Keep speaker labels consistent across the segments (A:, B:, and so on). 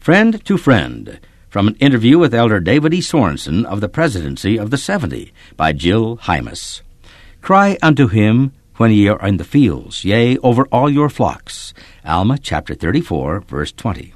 A: Friend to Friend, from an interview with Elder David E. Sorensen of the Presidency of the 70, by Jill Hymas. Cry unto him when ye are in the fields, yea, over all your flocks. Alma chapter 34, verse 20.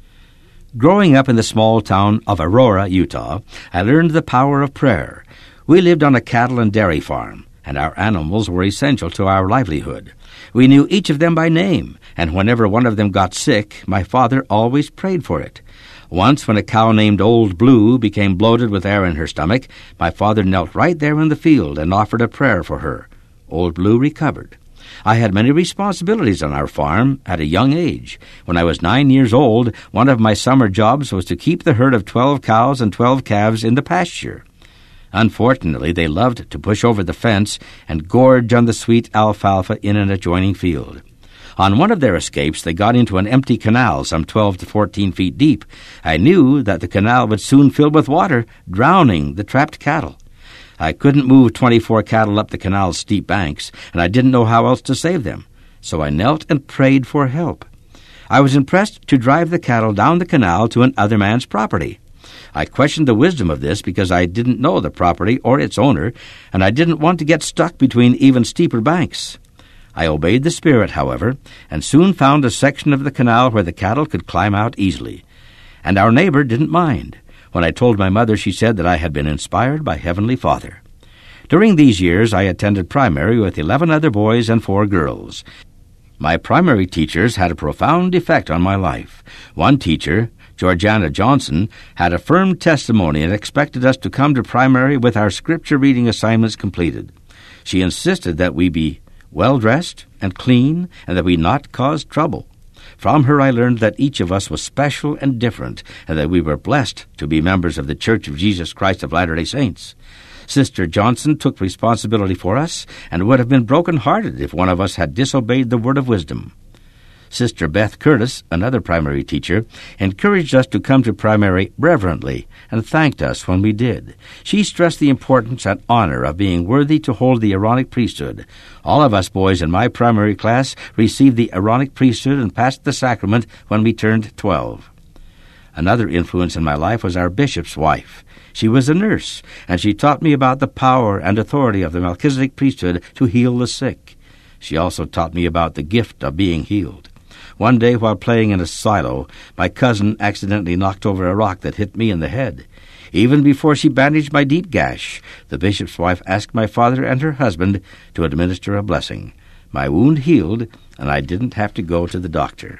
A: Growing up in the small town of Aurora, Utah, I learned the power of prayer. We lived on a cattle and dairy farm, and our animals were essential to our livelihood. We knew each of them by name, and whenever one of them got sick, my father always prayed for it. Once, when a cow named Old Blue became bloated with air in her stomach, my father knelt right there in the field and offered a prayer for her. Old Blue recovered. I had many responsibilities on our farm at a young age. When I was 9 years old, one of my summer jobs was to keep the herd of 12 cows and 12 calves in the pasture. Unfortunately, they loved to push over the fence and gorge on the sweet alfalfa in an adjoining field. On one of their escapes, they got into an empty canal some 12 to 14 feet deep. I knew that the canal would soon fill with water, drowning the trapped cattle. I couldn't move 24 cattle up the canal's steep banks, and I didn't know how else to save them. So I knelt and prayed for help. I was impressed to drive the cattle down the canal to another man's property. I questioned the wisdom of this because I didn't know the property or its owner, and I didn't want to get stuck between even steeper banks. I obeyed the Spirit, however, and soon found a section of the canal where the cattle could climb out easily. And our neighbor didn't mind. When I told my mother, she said that I had been inspired by Heavenly Father. During these years, I attended primary with 11 other boys and 4 girls. My primary teachers had a profound effect on my life. One teacher, Georgiana Johnson, had a firm testimony and expected us to come to primary with our scripture reading assignments completed. She insisted that we be well-dressed and clean, and that we not cause trouble. From her I learned that each of us was special and different, and that we were blessed to be members of the Church of Jesus Christ of Latter-day Saints. Sister Johnson took responsibility for us, and would have been broken-hearted if one of us had disobeyed the word of wisdom. Sister Beth Curtis, another primary teacher, encouraged us to come to primary reverently and thanked us when we did. She stressed the importance and honor of being worthy to hold the Aaronic priesthood. All of us boys in my primary class received the Aaronic priesthood and passed the sacrament when we turned 12. Another influence in my life was our bishop's wife. She was a nurse, and she taught me about the power and authority of the Melchizedek priesthood to heal the sick. She also taught me about the gift of being healed. One day, while playing in a silo, my cousin accidentally knocked over a rock that hit me in the head. Even before she bandaged my deep gash, the bishop's wife asked my father and her husband to administer a blessing. My wound healed, and I didn't have to go to the doctor.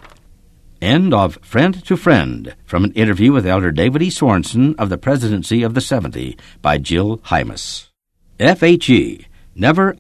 A: End of Friend to Friend, from an interview with Elder David E. Sorensen of the Presidency of the 70, by Jill Hymas. FHE, Never